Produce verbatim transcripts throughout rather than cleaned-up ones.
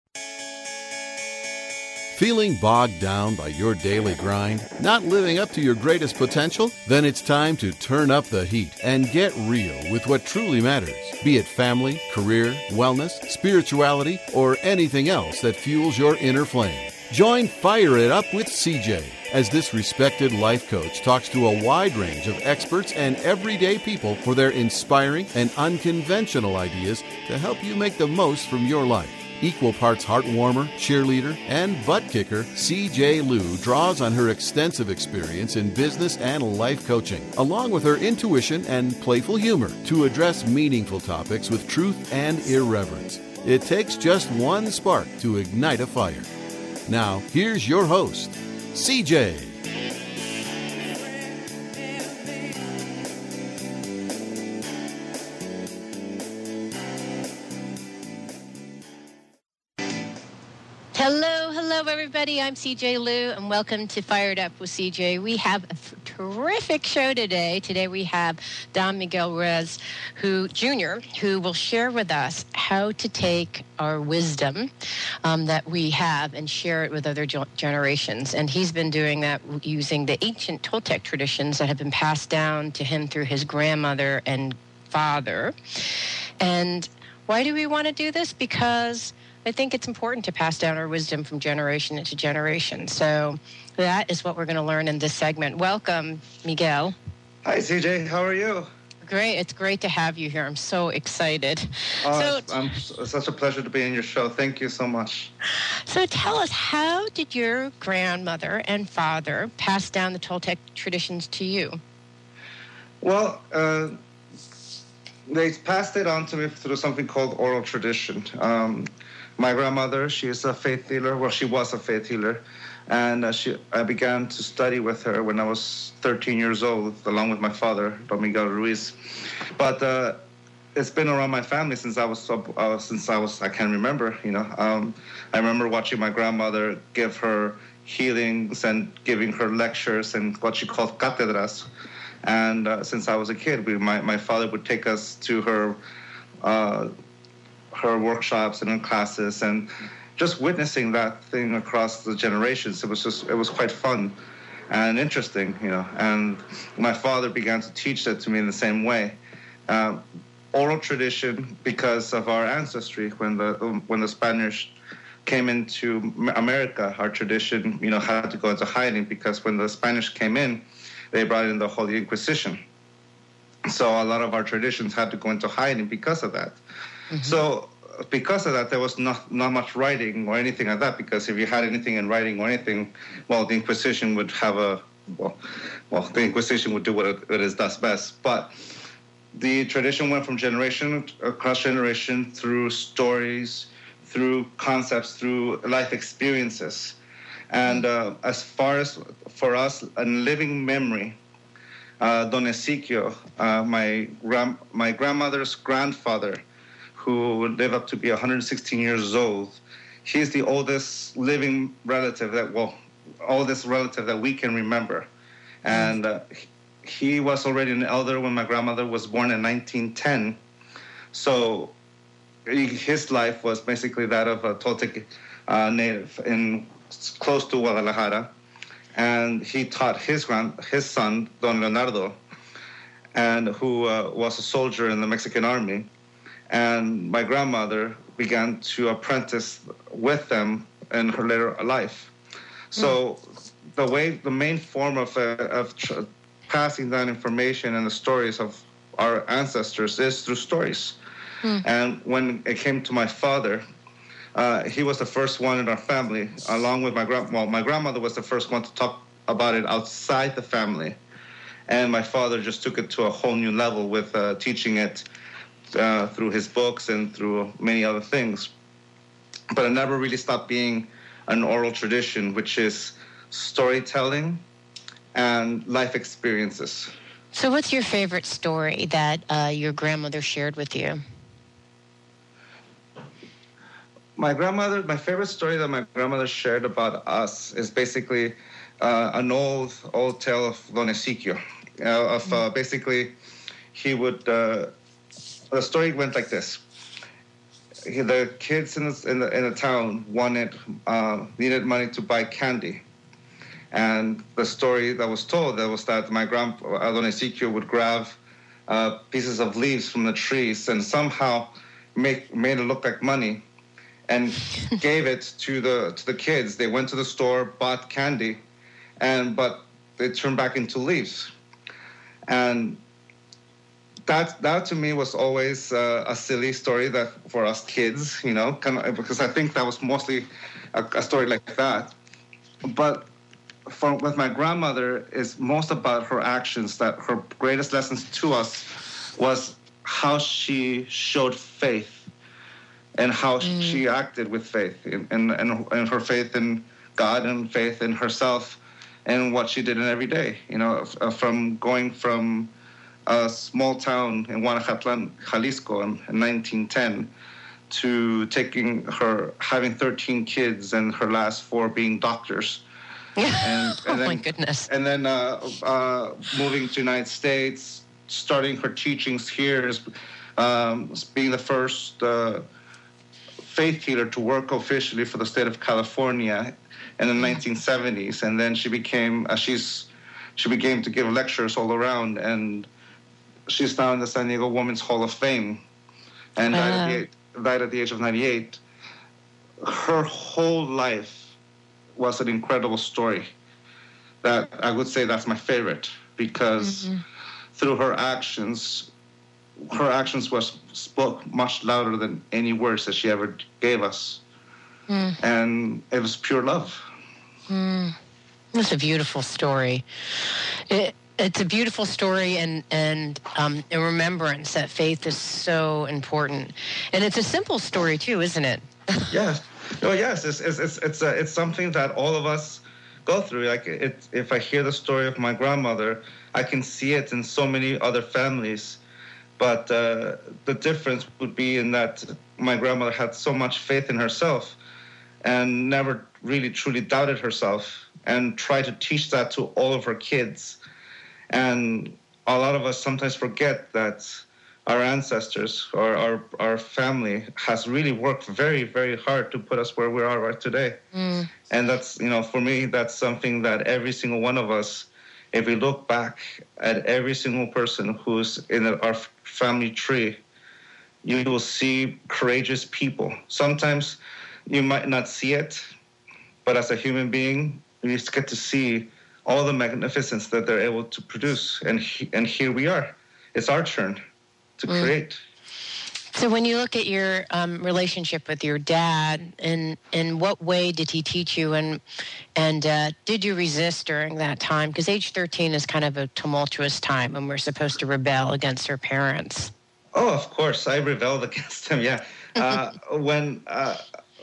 Feeling bogged down by your daily grind? Not living up to your greatest potential? Then it's time to turn up the heat and get real with what truly matters. Be it family, career, wellness, spirituality, or anything else that fuels your inner flame. Join Fire It Up with C J as this respected life coach talks to a wide range of experts and everyday people for their inspiring and unconventional ideas to help you make the most from your life. Equal parts heartwarmer, cheerleader, and butt kicker, C J Liu draws on her extensive experience in business and life coaching, along with her intuition and playful humor, to address meaningful topics with truth and irreverence. It takes just one spark to ignite a fire. Now, here's your host, C J. Hello, hello, everybody. I'm C J Liu, and welcome to Fired Up with C J. We have a f- terrific show today. Today we have Don Miguel Ruiz, who Junior, who will share with us how to take our wisdom um, that we have and share it with other ge- generations. And he's been doing that using the ancient Toltec traditions that have been passed down to him through his grandmother and father. And why do we want to do this? Because I think it's important to pass down our wisdom from generation into generation. So that is what we're going to learn in this segment. Welcome, Miguel. Hi, C J. How are you? Great. It's great to have you here. I'm so excited. Uh, so, I'm it's such a pleasure to be in your show. Thank you so much. So tell us, how did your grandmother and father pass down the Toltec traditions to you? Well, uh, they passed it on to me through something called oral tradition. Um, My grandmother, she is a faith healer. Well, she was a faith healer. And uh, she, I began to study with her when I was thirteen years old, along with my father, Don Miguel Ruiz. But uh, it's been around my family since I was, uh, since I was, I can remember, you know. Um, I remember watching my grandmother give her healings and giving her lectures and what she called cátedras. And uh, since I was a kid, we, my, my father would take us to her uh, her workshops and her classes, and just witnessing that thing across the generations, it was just, it was quite fun and interesting, you know. And my father began to teach that to me in the same way. Uh, oral tradition, because of our ancestry, when the when the Spanish came into America, our tradition, you know, had to go into hiding, because when the Spanish came in, they brought in the Holy Inquisition. So a lot of our traditions had to go into hiding because of that. Mm-hmm. So because of that, there was not, not much writing or anything like that, because if you had anything in writing or anything, well, the Inquisition would have a, well, well the Inquisition would do what it, it is does best. But the tradition went from generation across generation through stories, through concepts, through life experiences. And uh, as far as for us, a living memory, uh, Don Ezequiel, uh, my, grand, my grandmother's grandfather, who would live up to be one hundred sixteen years old. He's the oldest living relative that, well, oldest relative that we can remember. And uh, he was already an elder when my grandmother was born in nineteen ten. So his life was basically that of a Toltec uh, native in close to Guadalajara. And he taught his grand, his son, Don Leonardo, and who uh, was a soldier in the Mexican army. And my grandmother began to apprentice with them in her later life. So mm. the way, the main form of, uh, of tr- passing down information and the stories of our ancestors is through stories. Mm. And when it came to my father, uh, he was the first one in our family, along with my grand. Well, my grandmother was the first one to talk about it outside the family, and my father just took it to a whole new level with uh, teaching it Uh, through his books and through many other things. But it never really stopped being an oral tradition, which is storytelling and life experiences. So what's your favorite story that uh, your grandmother shared with you? My grandmother, my favorite story that my grandmother shared about us is basically uh, an old, old tale of Don Ezequiel. Uh, of uh, basically, he would... Uh, The story went like this. the kids in the in the, in the town wanted uh, needed money to buy candy, and the story that was told that was that my grandpa Don Ezekiel would grab uh, pieces of leaves from the trees and somehow make made it look like money, and gave it to the to the kids. They went to the store, bought candy, and but they turned back into leaves, and that that to me was always uh, a silly story that for us kids, you know, kind of, because I think that was mostly a, a story like that. But for with my grandmother, is most about her actions. That her greatest lessons to us was how she showed faith and how mm. she acted with faith, and and and her faith in God and faith in herself and what she did in every day. You know, from going from a small town in Guanajuato, Jalisco in nineteen ten to taking her, having thirteen kids and her last four being doctors. And, and oh then, my goodness. And then uh, uh, moving to the United States, starting her teachings here, um, being the first uh, faith healer to work officially for the state of California in the nineteen seventies. And then she became, uh, she's, she began to give lectures all around, and she's now in the San Diego Women's Hall of Fame, and died, uh, at the, died at the age of ninety-eight. Her whole life was an incredible story that I would say that's my favorite, because mm-hmm. through her actions, her actions was spoke much louder than any words that she ever gave us. Mm. And it was pure love. Mm. It's a beautiful story. It, It's a beautiful story, and and um, a remembrance that faith is so important, and it's a simple story too, isn't it? Yes, oh yes, it's it's it's it's, uh, it's something that all of us go through. Like it, if I hear the story of my grandmother, I can see it in so many other families, but uh, the difference would be in that my grandmother had so much faith in herself, and never really truly doubted herself, and tried to teach that to all of her kids. And a lot of us sometimes forget that our ancestors or our, our family has really worked very, very hard to put us where we are right today. Mm. And that's, you know, for me, that's something that every single one of us, if we look back at every single person who's in our family tree, you will see courageous people. Sometimes you might not see it, but as a human being, you just get to see all the magnificence that they're able to produce. And he, and here we are. It's our turn to mm. create. So when you look at your um, relationship with your dad, in in what way did he teach you, and and uh, did you resist during that time? Because age thirteen is kind of a tumultuous time when we're supposed to rebel against our parents. Oh, of course. I rebelled against him, yeah. Uh, when, uh,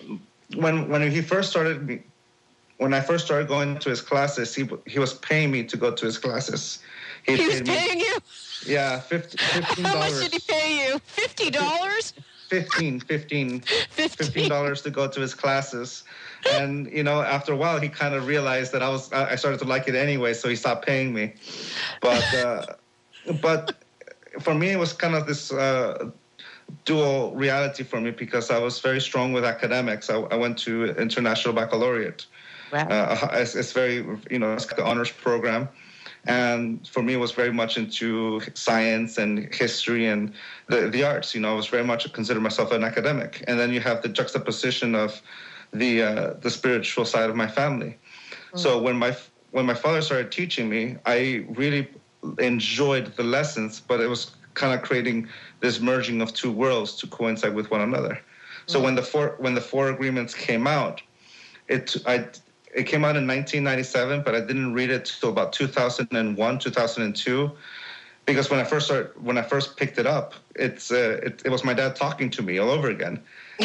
when, when he first started... When I first started going to his classes, he he was paying me to go to his classes. He, he was paying me, you? Yeah, fifty, fifteen dollars. How much did he pay you? fifty dollars? Fifteen, fifteen, fifteen dollars to go to his classes. And, you know, after a while, he kind of realized that I was, I started to like it anyway, so he stopped paying me. But, uh, but for me, it was kind of this uh, dual reality for me, because I was very strong with academics. I, I went to International Baccalaureate. Wow. Uh, it's, it's very, you know, it's the honors program. And for me, it was very much into science and history and the, the arts. You know, I was very much consider myself an academic. And then you have the juxtaposition of the uh, the spiritual side of my family. Mm. So when my when my father started teaching me, I really enjoyed the lessons, but it was kind of creating this merging of two worlds to coincide with one another. Mm. So when the four when the four agreements came out, it I. It came out in nineteen ninety-seven, but I didn't read it till about two thousand one, two thousand two, because when I first started, when I first picked it up, it's uh, it, it was my dad talking to me all over again,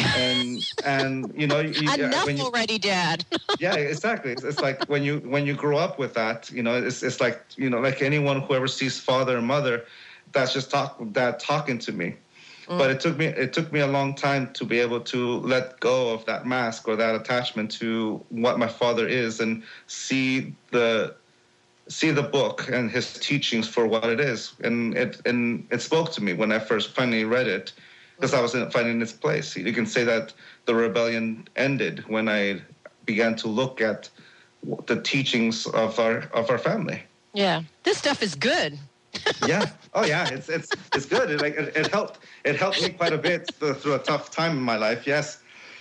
and and you know, you, enough when you, already, Dad. Yeah, exactly. It's, it's like when you when you grow up with that, you know, it's it's like you know, like anyone who ever sees father and mother, that's just talk dad talking to me. Mm. But it took me it took me a long time to be able to let go of that mask or that attachment to what my father is, and see the see the book and his teachings for what it is. And it and it spoke to me when I first finally read it. because I was in, finding its place. You can say that the rebellion ended when I began to look at the teachings of our of our family. Yeah, this stuff is good. Yeah. Oh, yeah. It's it's it's good. It like it, it helped. It helped me quite a bit through a tough time in my life. Yes.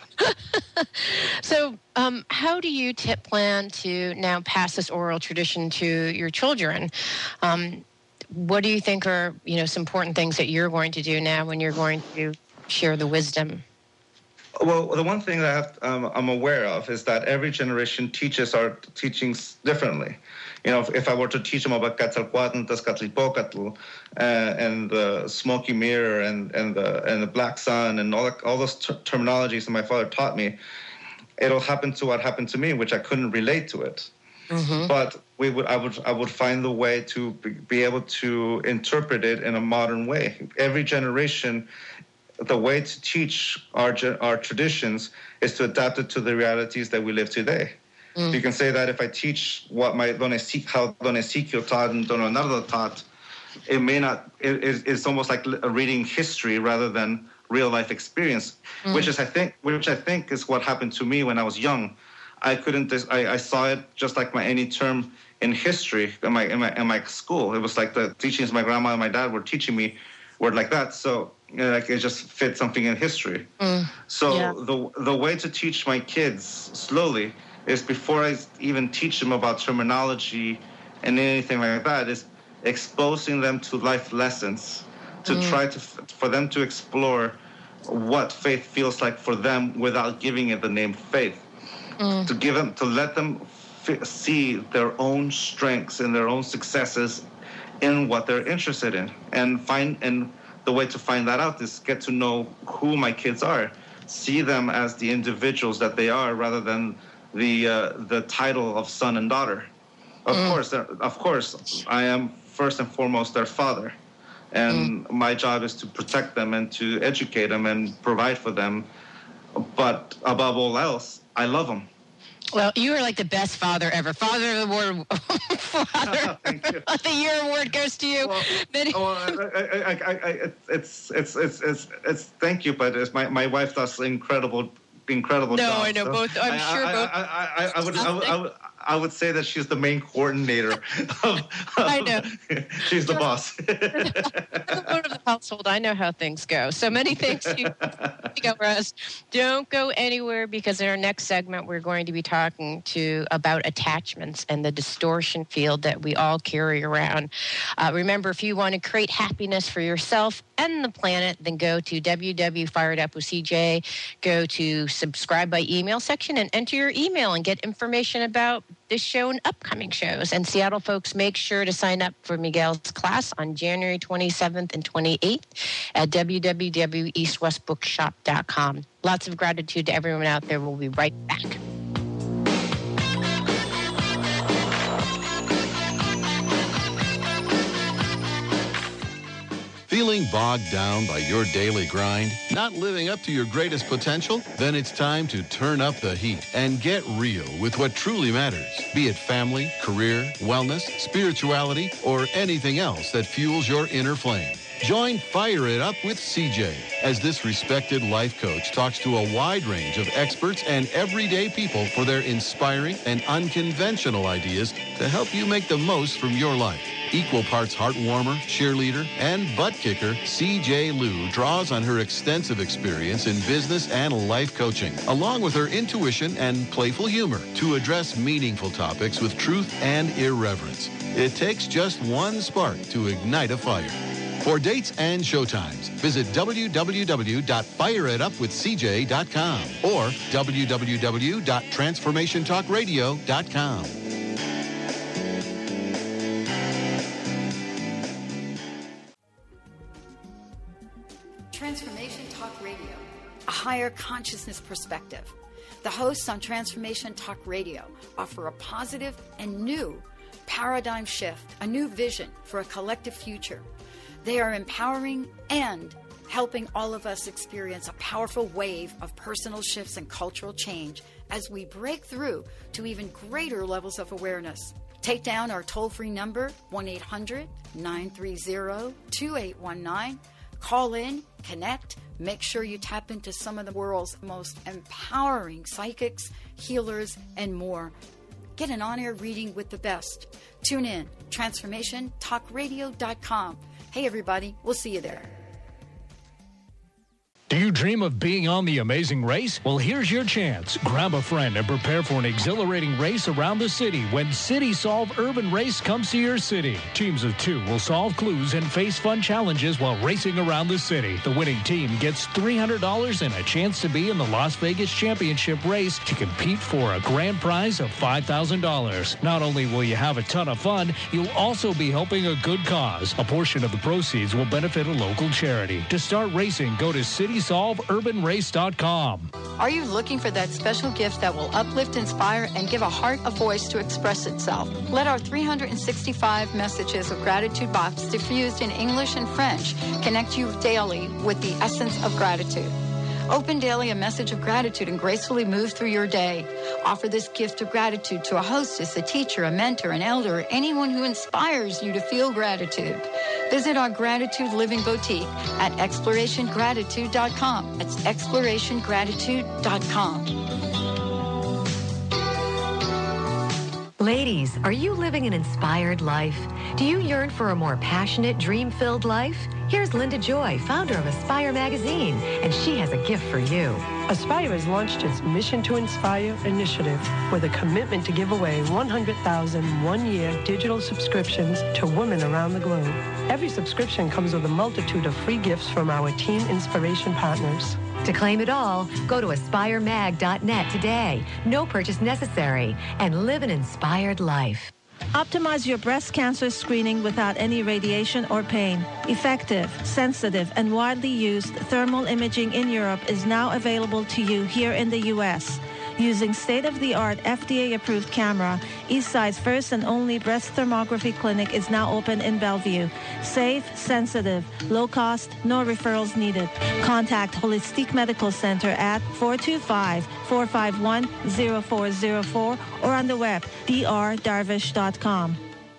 So, um, how do you t- plan to now pass this oral tradition to your children? Um, what do you think are, you know, some important things that you're going to do now when you're going to share the wisdom? Well, the one thing that I have, um, I'm aware of is that every generation teaches our teachings differently. You know, if, if I were to teach them about Quetzalcoatl, Tezcatlipocatl, uh, and the smoky mirror, and and the and the black sun, and all that, all those ter- terminologies that my father taught me, it'll happen to what happened to me, which I couldn't relate to it. Mm-hmm. But we would, I would, I would find the way to be, be able to interpret it in a modern way. Every generation, the way to teach our our traditions is to adapt it to the realities that we live today. Mm. You can say that if I teach what my Don Ezekiel, how Don Ezekiel taught and Don Leonardo taught, it may not. It, it's almost like reading history rather than real life experience, mm. which is I think, which I think is what happened to me when I was young. I couldn't. I, I saw it just like my any term in history in my in my in my school. It was like the teachings my grandma and my dad were teaching me were like that. So you know, like it just fit something in history. Mm. So yeah. the the way to teach my kids slowly is before I even teach them about terminology and anything like that, is exposing them to life lessons, to mm. try to for them to explore what faith feels like for them without giving it the name faith. Mm. To give them, to let them f- see their own strengths and their own successes in what they're interested in, and find and the way to find that out is get to know who my kids are, see them as the individuals that they are, rather than the uh, the title of son and daughter. Of mm. course, of course, I am first and foremost their father, and mm. my job is to protect them and to educate them and provide for them. But above all else, I love them. Well, you are like the best father ever. Father of the Award, Father of the Year award goes to you. Well, well I, I, I, I, it's, it's, it's, it's, it's, thank you, but it's my, my wife does incredible, incredible no, job. No, I know so both. I'm I, sure I, both. I, I, I, I, would, I, would, I, would, I would say that she's the main coordinator. Of, of, I know. She's the boss. I'm the one of the household. I know how things go. So many things you go, Russ. Don't go anywhere, because in our next segment, we're going to be talking to about attachments and the distortion field that we all carry around. Uh, remember, if you want to create happiness for yourself and the planet, then go to w w w dot fired up with c j. Go to subscribe by email section and enter your email and get information about this show and upcoming shows. And Seattle folks, make sure to sign up for Miguel's class on January twenty-seventh and twenty-eighth at w w w dot east west bookshop dot com. Lots of gratitude to everyone out there. We'll be right back. Feeling bogged down by your daily grind? Not living up to your greatest potential? Then it's time to turn up the heat and get real with what truly matters. Be it family, career, wellness, spirituality, or anything else that fuels your inner flame. Join Fire It Up with C J as this respected life coach talks to a wide range of experts and everyday people for their inspiring and unconventional ideas to help you make the most from your life. Equal parts heartwarmer, cheerleader, and butt kicker, C J Liu draws on her extensive experience in business and life coaching, along with her intuition and playful humor, to address meaningful topics with truth and irreverence. It takes just one spark to ignite a fire. For dates and showtimes, visit w w w dot fire it up with c j dot com or w w w dot transformation talk radio dot com. Transformation Talk Radio, a higher consciousness perspective. The hosts on Transformation Talk Radio offer a positive and new paradigm shift, a new vision for a collective future. They are empowering and helping all of us experience a powerful wave of personal shifts and cultural change as we break through to even greater levels of awareness. Take down our toll-free number, one eight hundred nine three zero two eight one nine. Call in connect, make sure you tap into some of the world's most empowering psychics, healers, and more. Get an on-air reading with the best. Tune in, transformation talk radio dot com. Hey, everybody, we'll see you there. Do you dream of being on The Amazing Race? Well, here's your chance. Grab a friend and prepare for an exhilarating race around the city when City Solve Urban Race comes to your city. Teams of two will solve clues and face fun challenges while racing around the city. The winning team gets three hundred dollars and a chance to be in the Las Vegas Championship race to compete for a grand prize of five thousand dollars. Not only will you have a ton of fun, you'll also be helping a good cause. A portion of the proceeds will benefit a local charity. To start racing, go to city solve urban race dot com. Are you looking for that special gift that will uplift, inspire, and give a heart a voice to express itself? Let our three hundred sixty-five messages of gratitude box, diffused in English and French, connect you daily with the essence of gratitude. Open daily a message of gratitude and gracefully move through your day. Offer this gift of gratitude to a hostess, a teacher, a mentor, an elder, or anyone who inspires you to feel gratitude. Visit our Gratitude Living Boutique at exploration gratitude dot com. That's exploration gratitude dot com. Ladies, are you living an inspired life? Do you yearn for a more passionate, dream-filled life? Here's Linda Joy, founder of Aspire Magazine, and she has a gift for you. Aspire has launched its Mission to Inspire initiative with a commitment to give away one hundred thousand one-year digital subscriptions to women around the globe. Every subscription comes with a multitude of free gifts from our team inspiration partners. To claim it all, go to aspire mag dot net today. No purchase necessary, and live an inspired life. Optimize your breast cancer screening without any radiation or pain. Effective, sensitive, and widely used thermal imaging in Europe is now available to you here in the U S Using state-of-the-art F D A-approved camera, Eastside's first and only breast thermography clinic is now open in Bellevue. Safe, sensitive, low cost, no referrals needed. Contact Holistic Medical Center at four two five, four five one, zero four zero four or on the web, d r darvish dot com.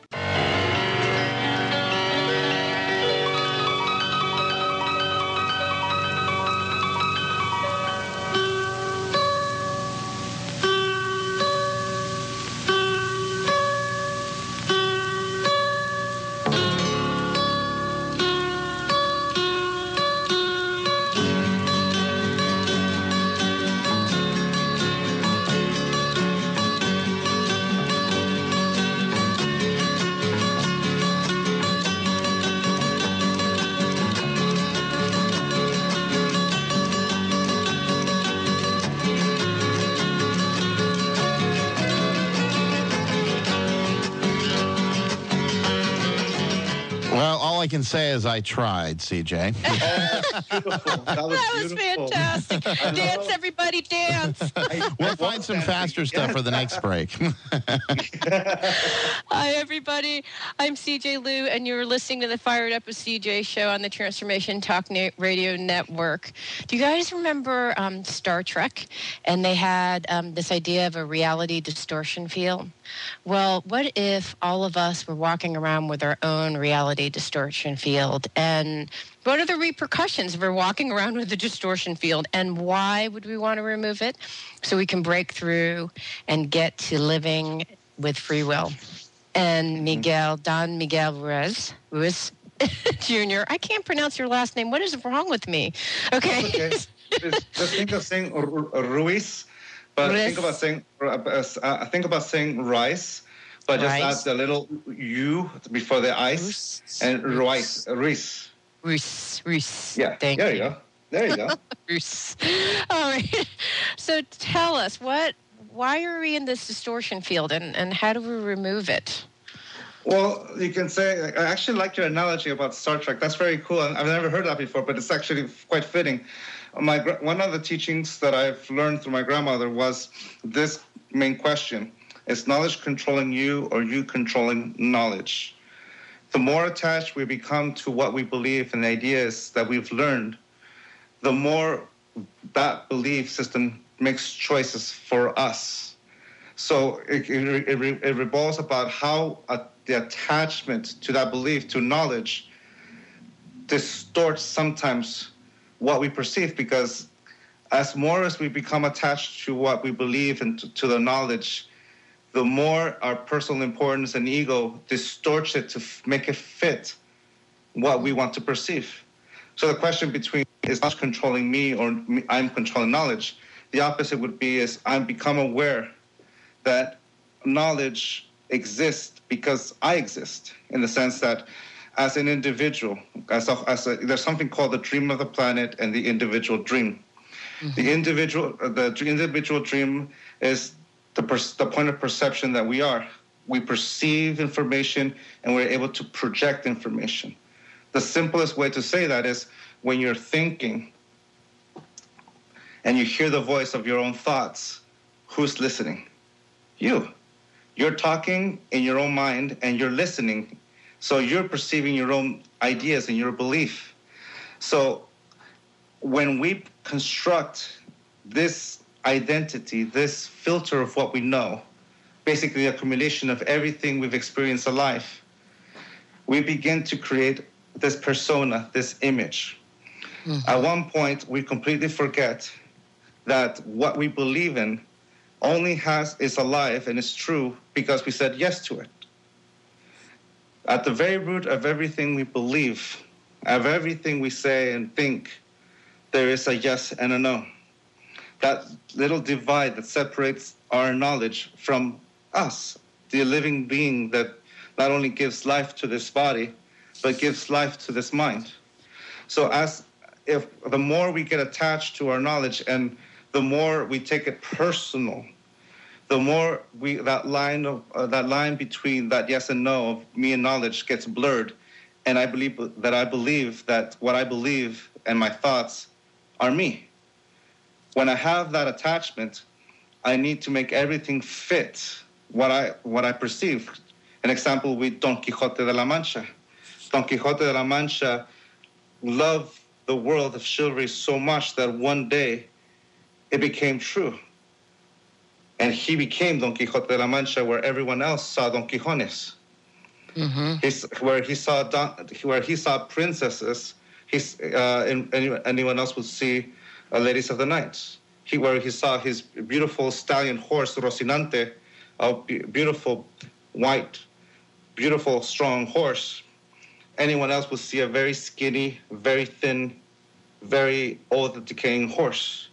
I can say is I tried, C J. Oh, beautiful. That was, that was fantastic. Dance, everybody, dance. We'll find some faster stuff for the next break. Hi, everybody. I'm C J Liu, and you're listening to the Fired Up with C J show on the Transformation Talk Radio Network. Do you guys remember um, Star Trek? And they had um, this idea of a reality distortion field. Well, what if all of us were walking around with our own reality distortion field? And what are the repercussions if we're walking around with a distortion field? And why would we want to remove it? So we can break through and get to living with free will. And Miguel, Don Miguel Ruiz, Ruiz Junior, I can't pronounce your last name. What is wrong with me? Okay. Okay. Just, just think of saying Ruiz. But Rice. think about saying uh, think about saying rice, but just rice. add the little U before the ice Ruce. and rice, rice, rice, rice. Yeah, Thank there you. you go. There you go. Rice. All right. So tell us what, why are we in this distortion field, and, and how do we remove it? Well, you can say, I actually like your analogy about Star Trek. That's very cool. I've never heard that before, but it's actually quite fitting. My one of the teachings that I've learned through my grandmother was this main question: is knowledge controlling you, or you controlling knowledge? The more attached we become to what we believe and the ideas that we've learned, the more that belief system makes choices for us. So it, it, it, it revolves about how uh, the attachment to that belief, to knowledge, distorts sometimes what we perceive, because as more as we become attached to what we believe and to, to the knowledge, the more our personal importance and ego distorts it to f- make it fit what we want to perceive. So the question between is knowledge controlling me or me, I'm controlling knowledge, the opposite would be is I'm become aware that knowledge exists because I exist, in the sense that as an individual, as a, as a, there's something called the dream of the planet and the individual dream. Mm-hmm. The individual, the individual dream is the, per, the point of perception that we are. We perceive information and we're able to project information. The simplest way to say that is when you're thinking and you hear the voice of your own thoughts, who's listening? You. You're talking in your own mind and you're listening. So you're perceiving your own ideas and your belief. So when we construct this identity, this filter of what we know, basically the accumulation of everything we've experienced in life, we begin to create this persona, this image. Mm-hmm. At one point, we completely forget that what we believe in only has is alive and is true because we said yes to it. At the very root of everything we believe, of everything we say and think, there is a yes and a no. That little divide that separates our knowledge from us, the living being that not only gives life to this body, but gives life to this mind. So as if the more we get attached to our knowledge and the more we take it personal, the more we that line of uh, that line between that yes and no of me and knowledge gets blurred, and I believe that I believe that what I believe and my thoughts are me. When I have that attachment, I need to make everything fit what I what I perceive. An example with Don Quixote de la Mancha. Don Quixote de la Mancha loved the world of chivalry so much that one day it became true. And he became Don Quixote de la Mancha where everyone else saw Don Quijones. Mm-hmm. He's, where he saw Don, where he saw princesses, he's, uh, and, and anyone else would see uh, ladies of the night. He, where he saw his beautiful stallion horse, Rocinante, a beautiful white, beautiful, strong horse. Anyone else would see a very skinny, very thin, very old, decaying horse.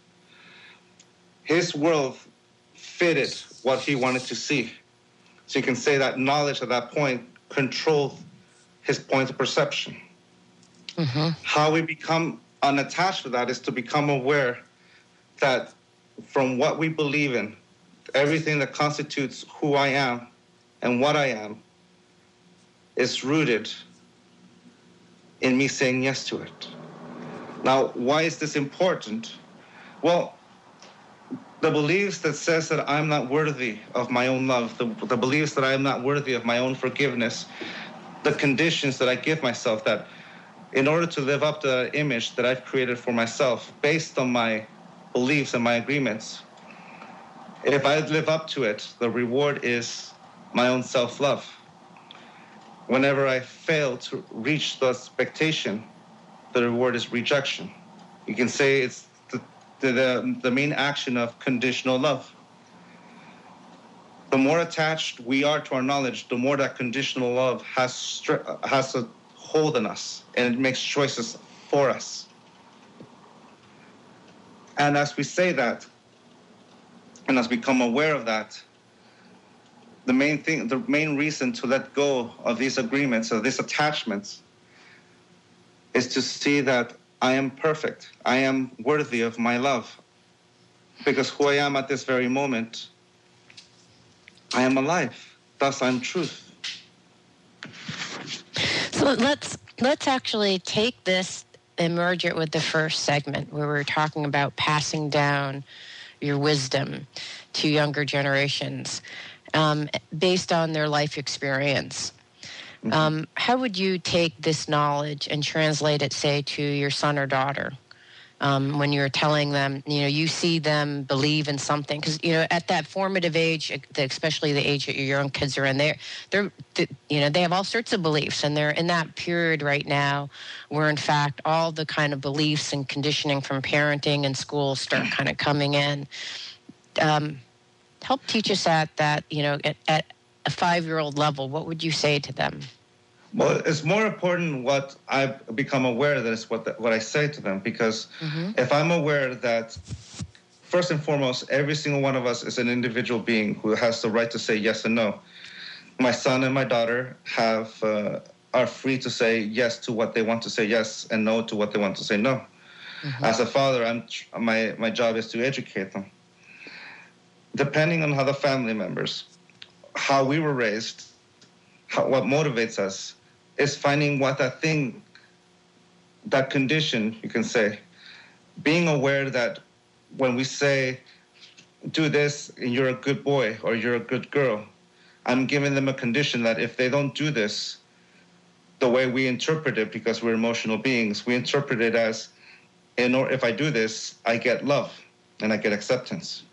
His world fitted what he wanted to see. So you can say that knowledge at that point controlled his point of perception. Mm-hmm. How we become unattached to that is to become aware that from what we believe in, everything that constitutes who I am and what I am is rooted in me saying yes to it. Now, why is this important? Well, the beliefs that says that I'm not worthy of my own love, the, the beliefs that I am not worthy of my own forgiveness, the conditions that I give myself, that in order to live up to that image that I've created for myself, based on my beliefs and my agreements, if I live up to it, the reward is my own self-love. Whenever I fail to reach the expectation, the reward is rejection. You can say it's the, the, the main action of conditional love. The more attached we are to our knowledge, the more that conditional love has, has a hold on us, and it makes choices for us. And as we say that, and as we become aware of that, the main thing, the main reason to let go of these agreements, of these attachments, is to see that I am perfect. I am worthy of my love. Because who I am at this very moment, I am alive. Thus, I'm truth. So let's let's actually take this and merge it with the first segment where we're talking about passing down your wisdom to younger generations. Um, based on their life experience. Mm-hmm. Um, how would you take this knowledge and translate it, say, to your son or daughter? um, when you're telling them, you know, you see them believe in something. Because, you know, at that formative age, especially the age that your young kids are in, they're, they're, you know, they have all sorts of beliefs. And they're in that period right now where, in fact, all the kind of beliefs and conditioning from parenting and school start kind of coming in. Um, help teach us at that, you know, at, at a five-year-old level. What would you say to them? Well, it's more important what I've become aware that is what the, what I say to them, because mm-hmm. if I'm aware that, first and foremost, every single one of us is an individual being who has the right to say yes and no. My son and my daughter have uh, are free to say yes to what they want to say yes and no to what they want to say no. Mm-hmm. As a father, I'm my my job is to educate them. Depending on how the family members, how we were raised, how, what motivates us, is finding what that thing, that condition, you can say, being aware that when we say, do this and you're a good boy or you're a good girl, I'm giving them a condition that if they don't do this, the way we interpret it, because we're emotional beings, we interpret it as, in or if I do this, I get love and I get acceptance.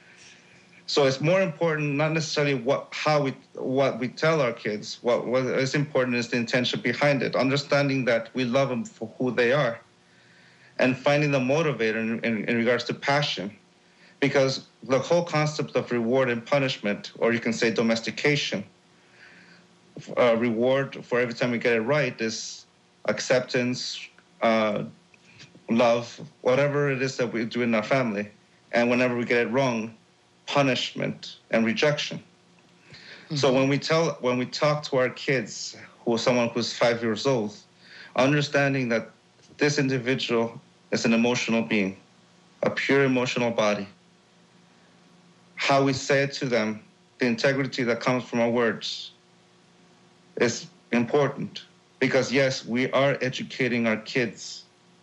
So it's more important, not necessarily what how we what we tell our kids. What what is important is the intention behind it. Understanding that we love them for who they are, and finding the motivator in, in, in regards to passion, because the whole concept of reward and punishment, or you can say domestication, uh, reward for every time we get it right is acceptance, uh, love, whatever it is that we do in our family, and whenever we get it wrong, punishment and rejection. Mm-hmm. So when we tell, when we talk to our kids, who is someone who's five years old, understanding that this individual is an emotional being, a pure emotional body, how we say it to them, the integrity that comes from our words is important. Because yes, we are educating our kids,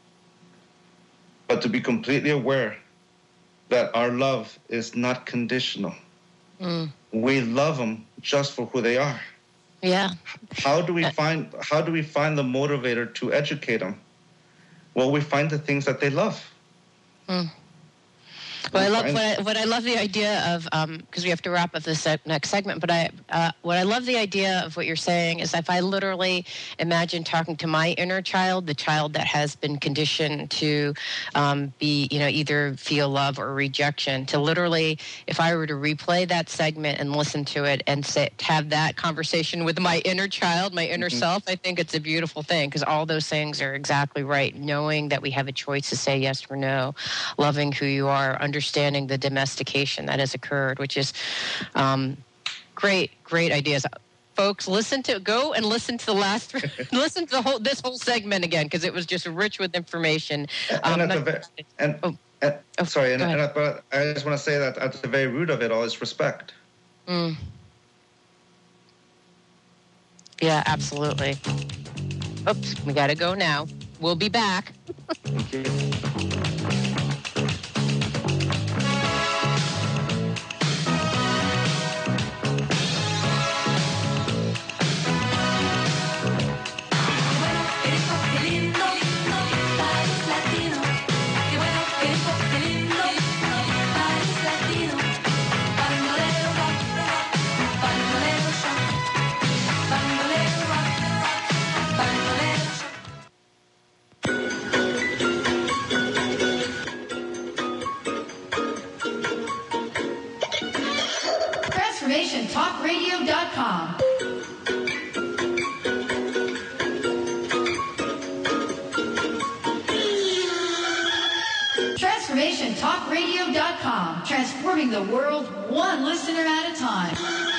but to be completely aware that our love is not conditional. Mm. We love them just for who they are. Yeah. How do we find how do we find the motivator to educate them? Well, we find the things that they love. Mm. Well, I love what I, what I love the idea of, because um, we have to wrap up this se- next segment, but I uh, what I love the idea of what you're saying is if I literally imagine talking to my inner child, the child that has been conditioned to um, be, you know, either feel love or rejection, to literally, if I were to replay that segment and listen to it and say, have that conversation with my inner child, my inner mm-hmm. self, I think it's a beautiful thing, because all those things are exactly right. Knowing that we have a choice to say yes or no, loving who you are, understanding the domestication that has occurred, which is um, great, great ideas. Folks, listen to, go and listen to the last, listen to the whole, this whole segment again, because it was just rich with information. Um, and, at the, and, oh, and oh, sorry, and, and but I just want to say that at the very root of it all is respect. Mm. Yeah, absolutely. Oops, we got to go now. We'll be back. Thank you. transformation talk radio dot com. transformation talk radio dot com. Transforming the world one listener at a time.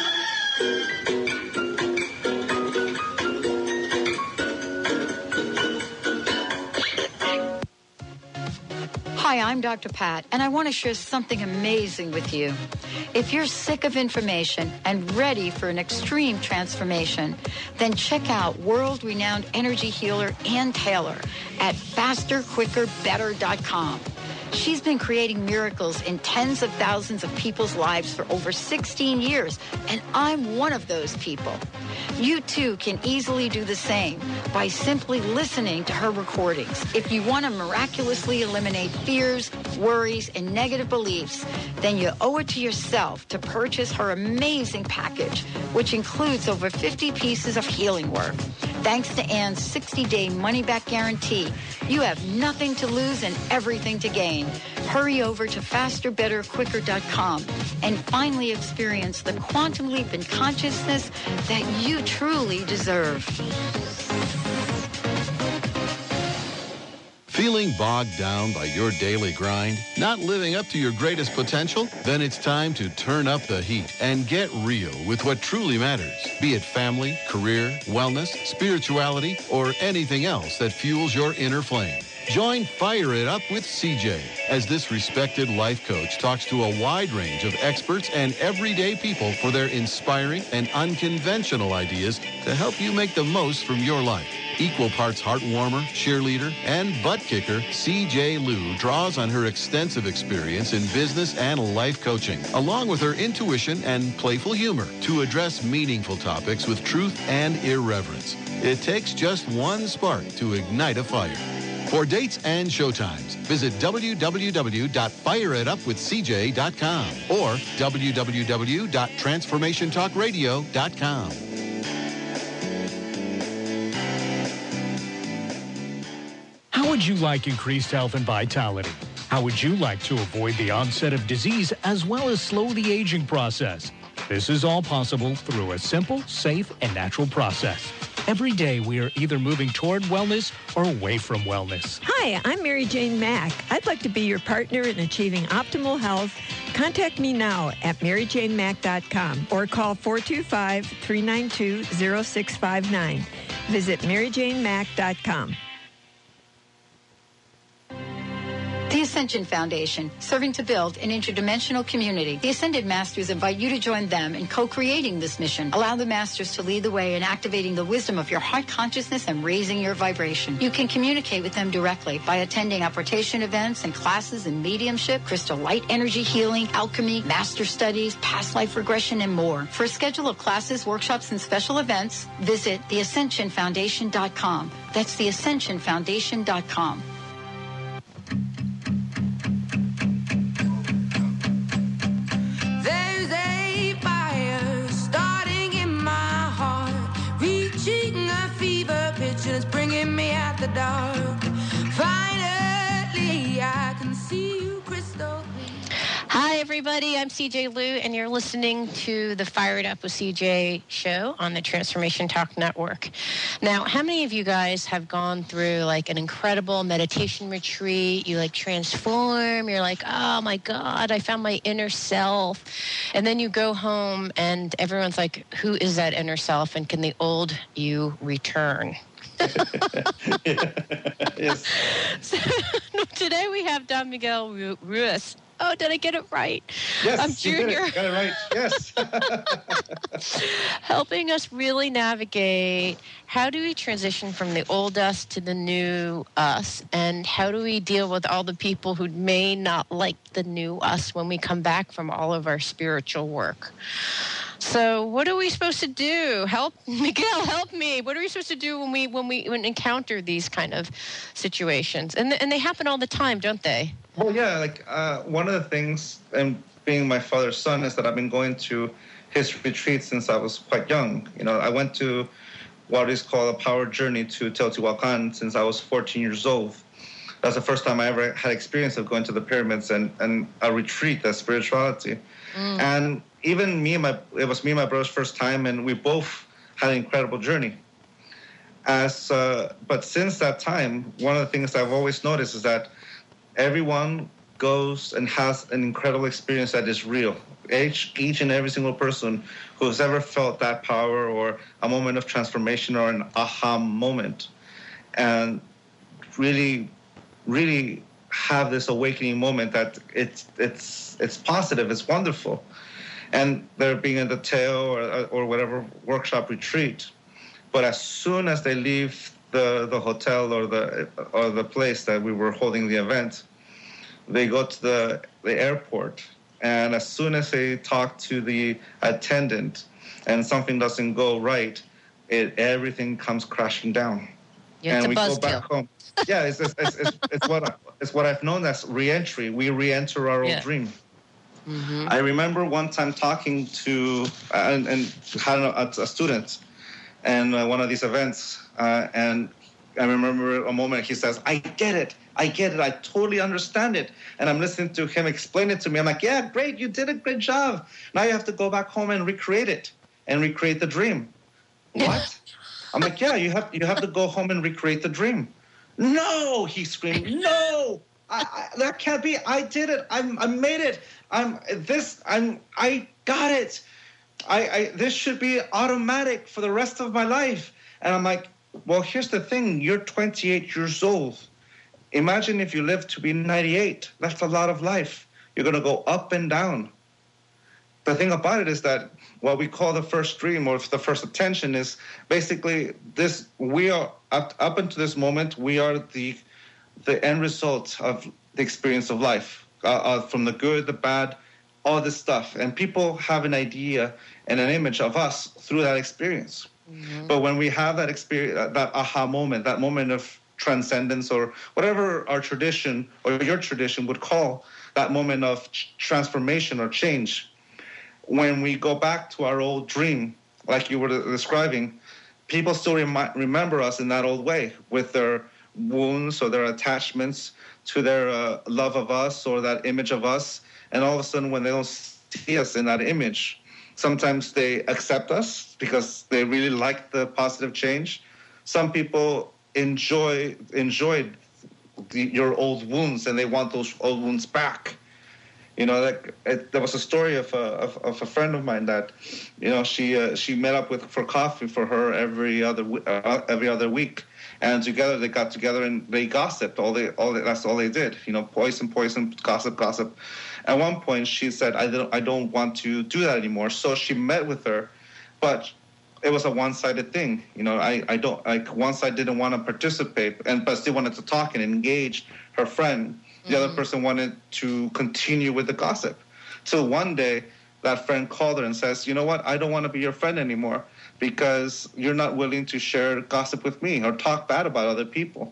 Hi, I'm Doctor Pat, and I want to share something amazing with you. If you're sick of information and ready for an extreme transformation, then check out world-renowned energy healer Ann Taylor at faster quicker better dot com. She's been creating miracles in tens of thousands of people's lives for over sixteen years, and I'm one of those people. You too can easily do the same by simply listening to her recordings. If you want to miraculously eliminate fears, worries, and negative beliefs, then you owe it to yourself to purchase her amazing package, which includes over fifty pieces of healing work. Thanks to Anne's sixty-day money-back guarantee, you have nothing to lose and everything to gain. Hurry over to faster better quicker dot com and finally experience the quantum leap in consciousness that you truly deserve. Feeling bogged down by your daily grind? Not living up to your greatest potential? Then it's time to turn up the heat and get real with what truly matters. Be it family, career, wellness, spirituality, or anything else that fuels your inner flame. Join Fire It Up with C J as this respected life coach talks to a wide range of experts and everyday people for their inspiring and unconventional ideas to help you make the most from your life. Equal parts heart-warmer, cheerleader, and butt kicker, C J Liu draws on her extensive experience in business and life coaching, along with her intuition and playful humor, to address meaningful topics with truth and irreverence. It takes just one spark to ignite a fire. For dates and showtimes, visit w w w dot fire it up with c j dot com or w w w dot transformation talk radio dot com. How would you like increased health and vitality? How would you like to avoid the onset of disease as well as slow the aging process? This is all possible through a simple, safe, and natural process. Every day, we are either moving toward wellness or away from wellness. Hi, I'm Mary Jane Mack. I'd like to be your partner in achieving optimal health. Contact me now at mary jane mack dot com or call four two five, three nine two, zero six five nine. Visit mary jane mack dot com. The Ascension Foundation, serving to build an interdimensional community. The Ascended Masters invite you to join them in co-creating this mission. Allow the Masters to lead the way in activating the wisdom of your heart consciousness and raising your vibration. You can communicate with them directly by attending apportation events and classes in mediumship, crystal light energy healing, alchemy, master studies, past life regression, and more. For a schedule of classes, workshops, and special events, visit the ascension foundation dot com. That's the ascension foundation dot com. It's bringing me out the dark. Finally, I can see you crystal clear. Hi, everybody. I'm C J Liu, and you're listening to the Fire It Up with C J show on the Transformation Talk Network. Now, how many of you guys have gone through like an incredible meditation retreat? You like transform. You're like, oh my God, I found my inner self. And then you go home, and everyone's like, who is that inner self? And can the old you return? Yes. So, today we have Don Miguel Ruiz. Oh, did I get it right? Yes, I'm you Junior. did it. Got it right. Yes. Helping us really navigate how do we transition from the old us to the new us, and how do we deal with all the people who may not like the new us when we come back from all of our spiritual work. So what are we supposed to do? Help, Miguel, help me. What are we supposed to do when we when we when encounter these kind of situations? And and they happen all the time, don't they? Well, yeah. Like uh, one of the things, and being my father's son, is that I've been going to his retreat since I was quite young. You know, I went to what is called a power journey to Teotihuacan since I was fourteen years old. That's the first time I ever had experience of going to the pyramids and, and a retreat, that spirituality. Mm. And even me and my, it was me and my brother's first time, and we both had an incredible journey. As, uh, but since that time, one of the things I've always noticed is that everyone goes and has an incredible experience that is real. Each, each and every single person who's ever felt that power or a moment of transformation or an aha moment, and really, really have this awakening moment that it's it's it's positive, it's wonderful. And they're being in the Teo or, or whatever workshop retreat. But as soon as they leave the, the hotel or the or the place that we were holding the event, they go to the, the airport, and as soon as they talk to the attendant and something doesn't go right, it everything comes crashing down. Yeah, and it's a we go back buzzkill. home. Yeah, it's, it's, it's, it's, it's, what I, it's what I've known as re-entry. We re-enter our Yeah. old dream. Mm-hmm. I remember one time talking to uh, and, and had a, a student in uh, one of these events, uh, and I remember a moment he says, "I get it, I get it, I totally understand it." And I'm listening to him explain it to me. I'm like, "Yeah, great, you did a great job. Now you have to go back home and recreate it and recreate the dream." What? I'm like, "Yeah, you have you have to go home and recreate the dream." "No!" he screamed. "No! I, I, that can't be. I did it. I'm, I made it. I'm this. I'm. I got it. I, I. This should be automatic for the rest of my life." And I'm like, "Well, here's the thing. You're twenty-eight years old. Imagine if you live to be ninety-eight. That's a lot of life. You're gonna go up and down." The thing about it is that what we call the first dream or the first attention is basically this. We are up up until this moment. We are the the end result of the experience of life, uh, uh, from the good, the bad, all this stuff. And people have an idea and an image of us through that experience. Mm-hmm. But when we have that experience, that aha moment, that moment of transcendence, or whatever our tradition or your tradition would call that moment of transformation or change, when we go back to our old dream, like you were describing, people still remi- remember us in that old way with their wounds or their attachments to their uh, love of us or that image of us. And all of a sudden, when they don't see us in that image, sometimes they accept us because they really like the positive change. Some people enjoy enjoyed the, your old wounds, and they want those old wounds back. You know, like it, there was a story of a of, of a friend of mine that, you know, she uh, she met up with for coffee for her every other uh, every other week, and together they got together and they gossiped. All they all they, that's all they did. You know, poison, poison, gossip, gossip. At one point, she said, "I don't I don't want to do that anymore." So she met with her, but it was a one-sided thing. You know, I I don't like one side didn't want to participate, and but still wanted to talk and engage her friend. The mm-hmm. other person wanted to continue with the gossip. Till one day, that friend called her and says, "You know what? I don't want to be your friend anymore because you're not willing to share gossip with me or talk bad about other people."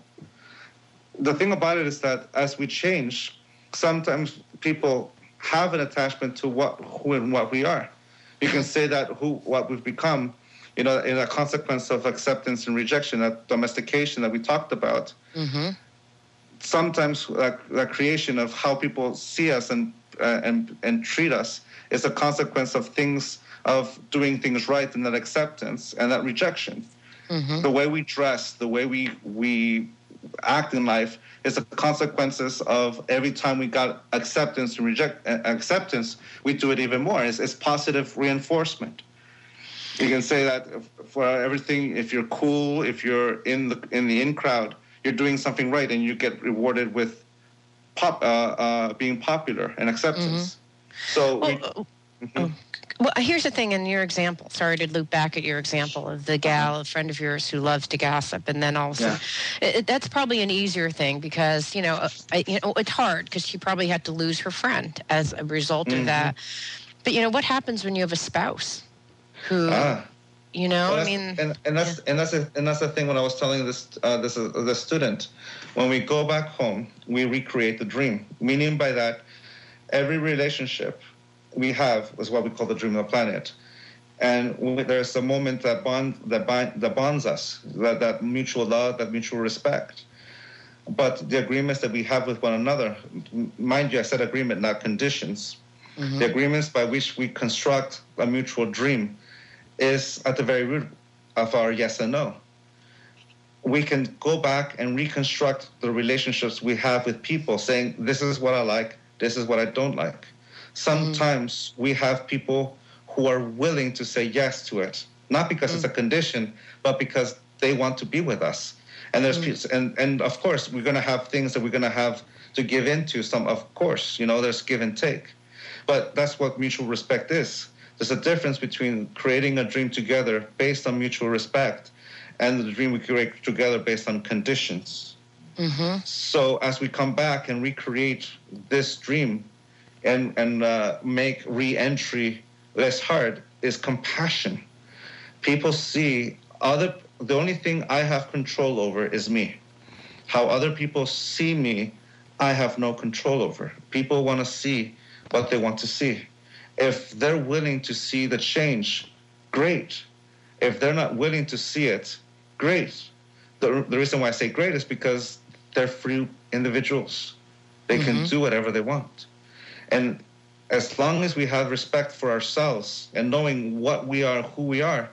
The thing about it is that as we change, sometimes people have an attachment to what, who and what we are. You can say that who, what we've become, you know, in a consequence of acceptance and rejection, that domestication that we talked about. Mm-hmm. Sometimes that, that creation of how people see us and uh, and and treat us is a consequence of things, of doing things right, and that acceptance and that rejection. Mm-hmm. The way we dress, the way we we act in life is the consequences of every time we got acceptance and reject uh, acceptance, we do it even more. It's, it's positive reinforcement. You can say that for everything, if you're cool, if you're in the in the in crowd, you're doing something right, and you get rewarded with pop, uh, uh, being popular and acceptance. Mm-hmm. So, well, we, oh, mm-hmm. oh, well, here's the thing. In your example, sorry to loop back at your example of the gal, a friend of yours who loves to gossip, and then also, yeah. it, that's probably an easier thing because you know, I, you know, it's hard because she probably had to lose her friend as a result mm-hmm. of that. But you know, what happens when you have a spouse who? Ah. You know, well, I mean, and, and that's yeah. and that's a, and that's the thing. When I was telling this uh, this uh, the student, when we go back home, we recreate the dream. Meaning by that, every relationship we have is what we call the dream of the planet, and we, there's a moment that bond that bind that bonds us, that that mutual love, that mutual respect. But the agreements that we have with one another, mind you, I said agreement, not conditions. Mm-hmm. The agreements by which we construct a mutual dream is at the very root of our yes and no. We can go back and reconstruct the relationships we have with people, saying, this is what I like, this is what I don't like. Sometimes mm-hmm. we have people who are willing to say yes to it, not because mm-hmm. it's a condition, but because they want to be with us. And there's mm-hmm. and, and of course, we're going to have things that we're going to have to give into. Some, of course, you know, there's give and take. But that's what mutual respect is. There's a difference between creating a dream together based on mutual respect and the dream we create together based on conditions. Mm-hmm. So as we come back and recreate this dream and, and uh, make re-entry less hard, is compassion. People see other, the only thing I have control over is me. How other people see me, I have no control over. People want to see what they want to see. If they're willing to see the change, great. If they're not willing to see it, great. The, the reason why I say great is because they're free individuals. They mm-hmm. can do whatever they want. And as long as we have respect for ourselves and knowing what we are, who we are,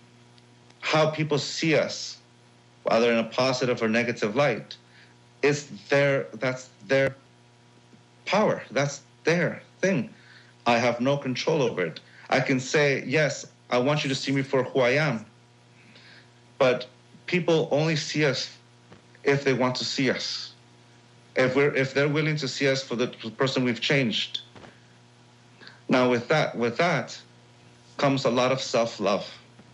how people see us, whether in a positive or negative light, is their, that's their power. That's their thing. I have no control over it. I can say, yes, I want you to see me for who I am. But people only see us if they want to see us. If we're, if they're willing to see us for the person we've changed. Now, with that, with that comes a lot of self-love.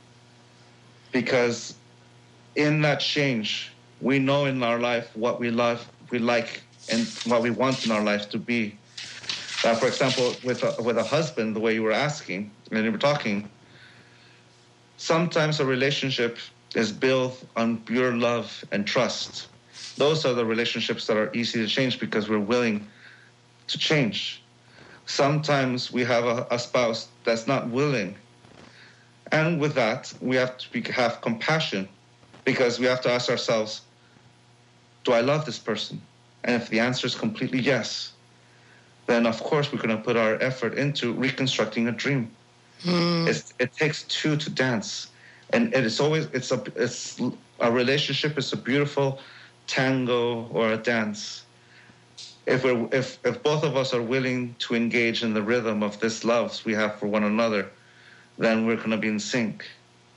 Because in that change, we know in our life what we love, we like, and what we want in our life to be. Uh, for example, with a, with a husband, the way you were asking, and you were talking, sometimes a relationship is built on pure love and trust. Those are the relationships that are easy to change because we're willing to change. Sometimes we have a, a spouse that's not willing. And with that, we have to be, have compassion because we have to ask ourselves, do I love this person? And if the answer is completely yes, then of course we're going to put our effort into reconstructing a dream. Mm. It's, it takes two to dance. And it is always, it's a, it's a relationship is a beautiful tango or a dance. If we're, if, if both of us are willing to engage in the rhythm of this love we have for one another, then we're going to be in sync.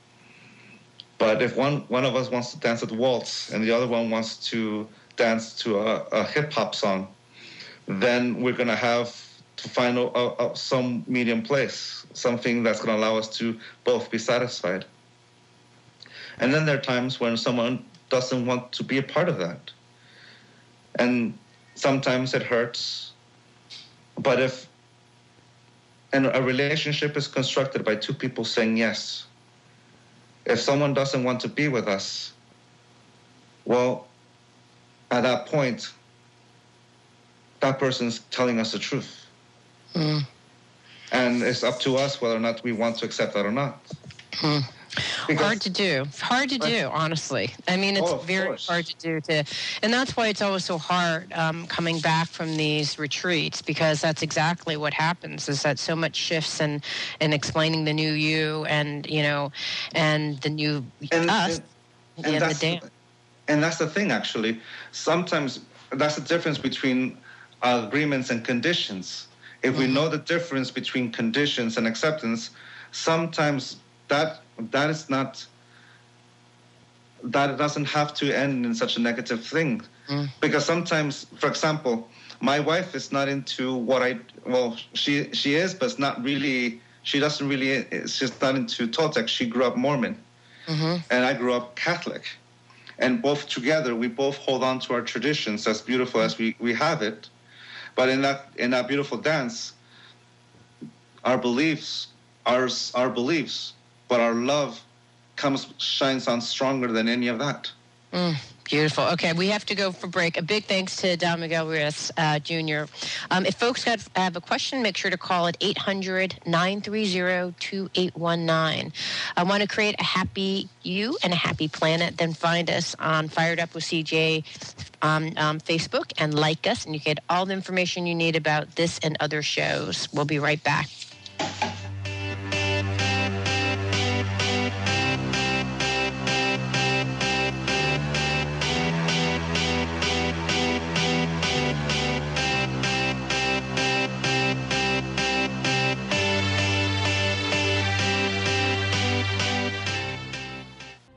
But if one, one of us wants to dance at the waltz and the other one wants to dance to a, a hip-hop song, then we're going to have to find a, a, some medium place, something that's going to allow us to both be satisfied. And then there are times when someone doesn't want to be a part of that. And sometimes it hurts. But if and a relationship is constructed by two people saying yes, if someone doesn't want to be with us, well, at that point, that person's telling us the truth. Mm. And it's up to us whether or not we want to accept that or not. Mm. Hard to do. Hard to do, honestly. I mean, it's oh, very course. hard to do. To, and that's why it's always so hard um, coming back from these retreats, because that's exactly what happens, is that so much shifts and and explaining the new you and, you know, and the new and, us and, and, and that's the the, and that's the thing, actually. Sometimes that's the difference between uh, agreements and conditions. If mm-hmm. we know the difference between conditions and acceptance, sometimes that that is not, that doesn't have to end in such a negative thing. Mm. Because sometimes, for example, my wife is not into what I, well, she she is, but it's not really, she doesn't really, she's not into Toltec. She grew up Mormon, mm-hmm. and I grew up Catholic. And both together, we both hold on to our traditions, as beautiful as we, we have it. But in that in that beautiful dance, our beliefs, our our beliefs, but our love comes, shines on stronger than any of that. Mm, beautiful. Okay, we have to go for break. A big thanks to Don Miguel Ruiz, uh, Junior Um, if folks got, have a question, make sure to call at eight hundred, nine three zero, two eight one nine. I want to create a happy you and a happy planet, then find us on Fired Up with C J on um, Facebook and like us, and you get all the information you need about this and other shows. We'll be right back.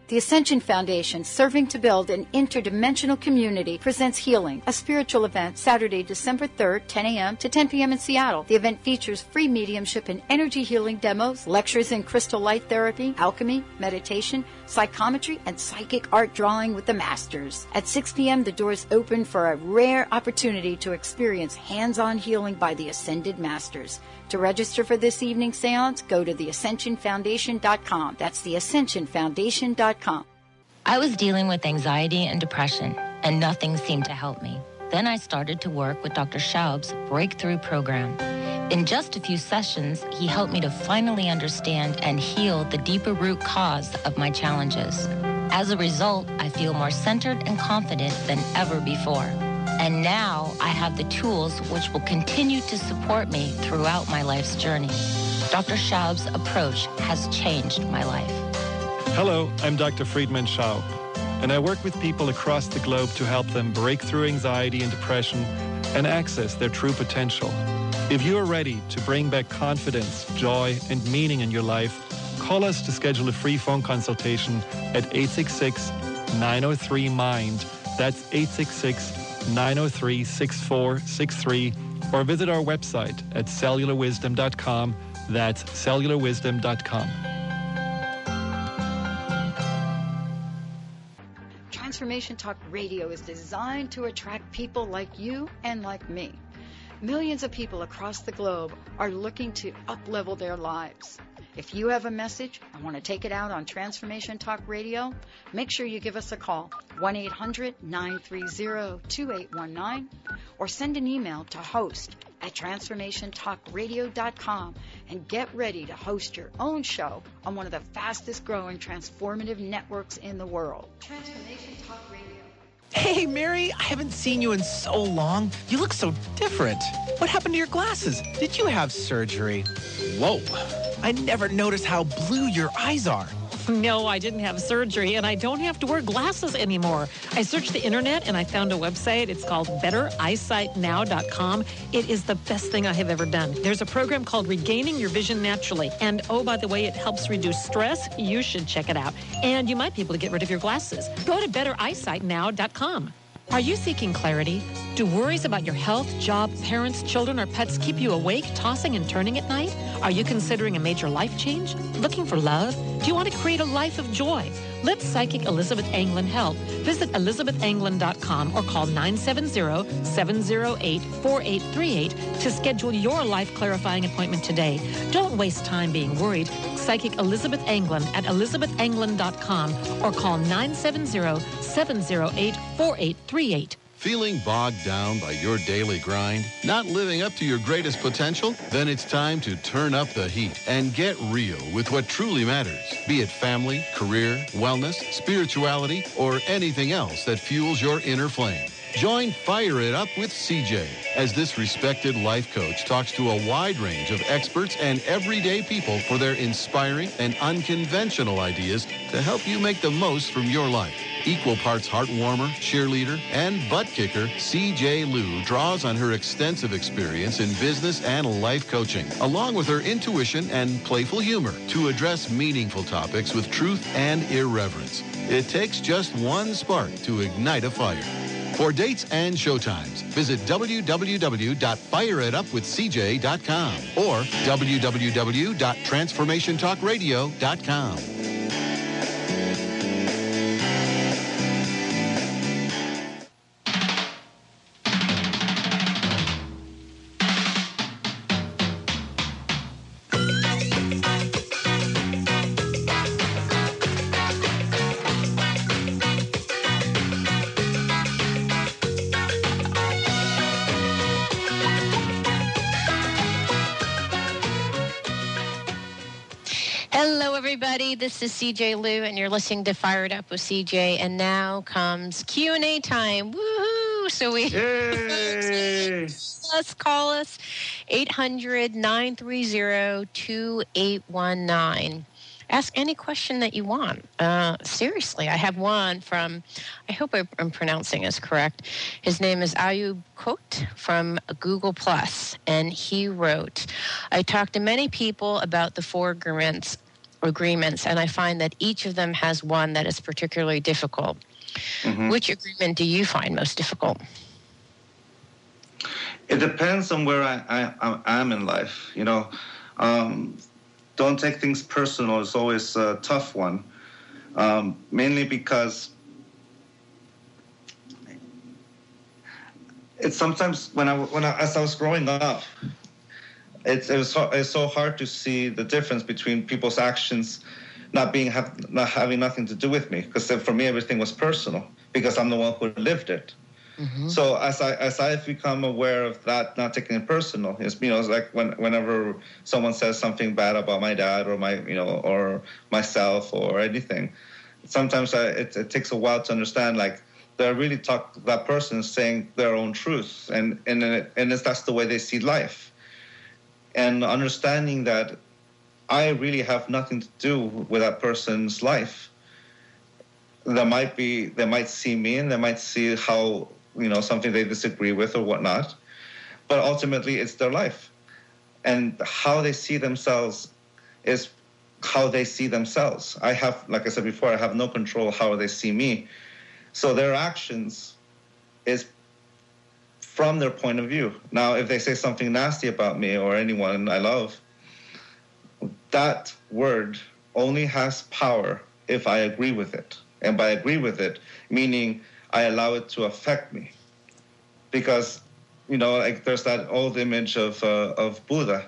The Ascension Foundation, serving to build an interdimensional community, presents Healing, a spiritual event, Saturday, December third, ten a.m. to ten p.m. in Seattle. The event features free mediumship and energy healing demos, lectures in crystal light therapy, alchemy, meditation, psychometry, and psychic art drawing with the masters. At six p.m., the doors open for a rare opportunity to experience hands-on healing by the Ascended Masters. To register for this evening's seance, go to the ascension foundation dot com. That's the ascension foundation dot com. I was dealing with anxiety and depression, and nothing seemed to help me. Then I started to work with Doctor Schaub's Breakthrough Program. In just a few sessions, he helped me to finally understand and heal the deeper root cause of my challenges. As a result, I feel more centered and confident than ever before. And now I have the tools which will continue to support me throughout my life's journey. Doctor Schaub's approach has changed my life. Hello, I'm Doctor Friedman Schaub, and I work with people across the globe to help them break through anxiety and depression and access their true potential. If you are ready to bring back confidence, joy, and meaning in your life, call us to schedule a free phone consultation at eight six six, nine oh three, MIND. That's eight six six, nine oh three, six four six three, or visit our website at cellular wisdom dot com. That's cellular wisdom dot com. Transformation Talk Radio is designed to attract people like you and like me. Millions of people across the globe are looking to up-level their lives. If you have a message and want to take it out on Transformation Talk Radio, make sure you give us a call, one eight hundred, nine three zero, two eight one nine, or send an email to host at transformation talk radio dot com and get ready to host your own show on one of the fastest growing transformative networks in the world. Transformation Talk Radio. Hey, Mary, I haven't seen you in so long. You look so different. What happened to your glasses? Did you have surgery? Whoa. I never noticed how blue your eyes are. No, I didn't have surgery, and I don't have to wear glasses anymore. I searched the internet, and I found a website. It's called better eyesight now dot com. It is the best thing I have ever done. There's a program called Regaining Your Vision Naturally. And, oh, by the way, it helps reduce stress. You should check it out. And you might be able to get rid of your glasses. Go to better eyesight now dot com. Are you seeking clarity? Do worries about your health, job, parents, children, or pets keep you awake, tossing and turning at night? Are you considering a major life change? Looking for love? Do you want to create a life of joy? Let psychic Elizabeth Anglin help. Visit elizabeth anglin dot com or call nine seven zero, seven zero eight, four eight three eight to schedule your life-clarifying appointment today. Don't waste time being worried. Psychic Elizabeth Anglin at elizabeth anglin dot com or call nine seven zero, seven zero eight, four eight three eight. Feeling bogged down by your daily grind? Not living up to your greatest potential? Then it's time to turn up the heat and get real with what truly matters. Be it family, career, wellness, spirituality, or anything else that fuels your inner flame. Join Fire It Up with C J as this respected life coach talks to a wide range of experts and everyday people for their inspiring and unconventional ideas to help you make the most from your life. Equal parts heartwarmer, cheerleader, and butt kicker, C J Liu draws on her extensive experience in business and life coaching, along with her intuition and playful humor, to address meaningful topics with truth and irreverence. It takes just one spark to ignite a fire. For dates and showtimes, visit w w w dot fire it up with c j dot com or w w w dot transformation talk radio dot com. This is C J Liu, and you're listening to Fire It Up with C J. And now comes Q and A time. Woohoo! So we let's call us eight hundred, nine three zero, two eight one nine. Ask any question that you want. Uh, seriously, I have one from, I hope I'm pronouncing this correct. His name is Ayub Kot from Google Plus, and he wrote, I talked to many people about the four agreements agreements, and I find that each of them has one that is particularly difficult. Mm-hmm. Which agreement do you find most difficult? It depends on where I, I, I am in life. You know, um, don't take things personal is always a tough one, um, mainly because it's sometimes when I when I, as I was growing up, it's it was it's so hard to see the difference between people's actions not being have not having nothing to do with me, because for me everything was personal because I'm the one who lived it. Mm-hmm. So as I as I've become aware of that, not taking it personal, it's, you know, it's like when whenever someone says something bad about my dad or my you know or myself or anything, sometimes I, it, it takes a while to understand, like, they're really talk that person is saying their own truth, and and and it's, that's the way they see life, and understanding that I really have nothing to do with that person's life. There might be they might see me and they might see how, you know, something they disagree with or whatnot, but ultimately it's their life, and how they see themselves is how they see themselves. I have, like I said before, I have no control how they see me. So their actions is from their point of view. Now, if they say something nasty about me or anyone I love, that word only has power if I agree with it. And by agree with it, meaning I allow it to affect me. Because, you know, like there's that old image of uh, of Buddha,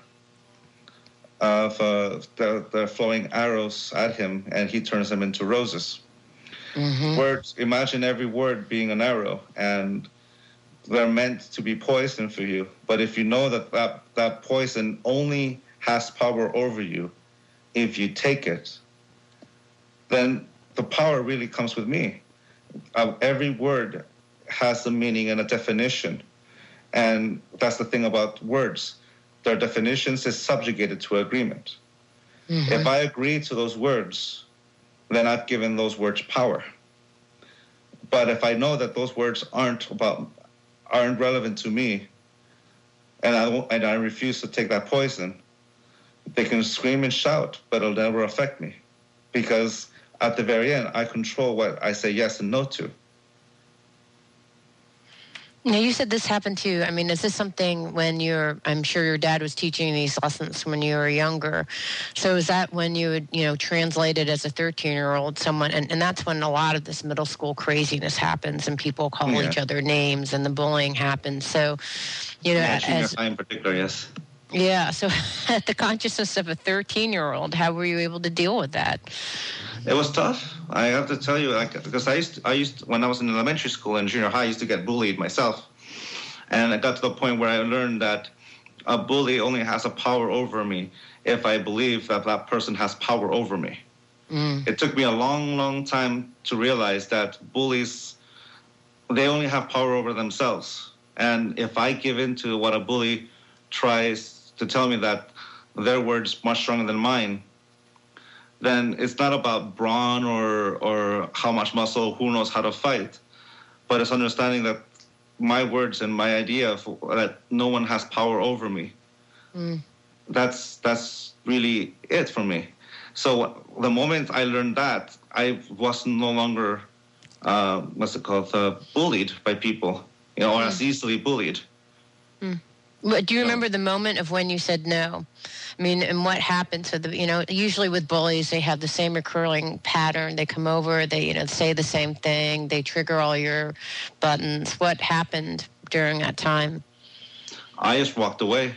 of uh, the, the flowing arrows at him, and he turns them into roses. Mm-hmm. Words, imagine every word being an arrow, and they're meant to be poison for you. But if you know that that, that poison only has power over you if you take it, then the power really comes with me. Uh, every word has a meaning and a definition. And that's the thing about words. Their definitions is subjugated to agreement. Mm-hmm. If I agree to those words, then I've given those words power. But if I know that those words aren't about, aren't relevant to me, and I won't, and I refuse to take that poison, they can scream and shout, but it'll never affect me, because at the very end, I control what I say yes and no to. Now, you said this happened to you. I mean, is this something when you're, I'm sure your dad was teaching these lessons when you were younger. So is that when you would, you know, translated as a thirteen-year-old someone, and, and that's when a lot of this middle school craziness happens and people call yeah. each other names and the bullying happens. So, you know, yeah, as... in particular, yes. Yeah, so at the consciousness of a thirteen-year-old, how were you able to deal with that? It was tough. I have to tell you, like, because I used, to, I used to, when I was in elementary school and junior high, I used to get bullied myself, and I got to the point where I learned that a bully only has a power over me if I believe that that person has power over me. Mm. It took me a long, long time to realize that bullies, they only have power over themselves, and if I give in to what a bully tries to tell me, that their word's much stronger than mine, then it's not about brawn or or how much muscle, who knows how to fight, but it's understanding that my words and my idea of that no one has power over me. Mm. That's that's really it for me. So the moment I learned that, I was no longer uh, what's it called, uh, bullied by people, you know, or mm. as easily bullied. Mm. But do you remember the moment of when you said no? I mean, and what happened? So, the, you know, usually with bullies, they have the same recurring pattern. They come over, they, you know, say the same thing. They trigger all your buttons. What happened during that time? I just walked away.